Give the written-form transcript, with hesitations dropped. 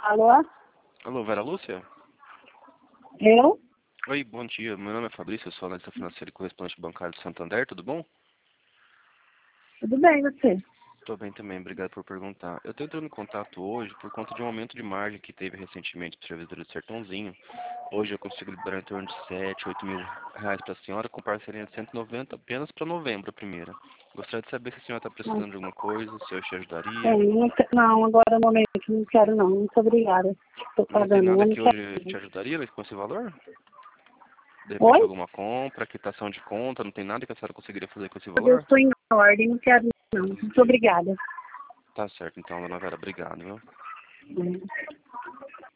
Alô? Alô, Vera Lúcia? Eu? Oi, bom dia. Meu nome é Fabrício, eu sou analista financeiro e correspondente bancário de Santander, tudo bom? Tudo bem, você? Estou bem também, obrigado por perguntar. Eu estou entrando em contato hoje por conta de um aumento de margem que teve recentemente para o servidor do Sertãozinho. Hoje eu consigo liberar em torno de 7, 8 mil reais para a senhora, com parcelinha de 190 apenas para novembro, a primeira. Gostaria de saber se a senhora está precisando de alguma coisa, se eu te ajudaria. Não, agora no momento não quero não. Muito obrigada. Estou Não tem pagando, nada eu não que quero. hoje te ajudaria com esse valor? De repente Oi? alguma compra, quitação de conta, não tem nada que a senhora conseguiria fazer com esse Eu valor? estou em ordem, não quero não. Muito obrigada. Tá certo, então, dona Vera, obrigado, viu? Hum.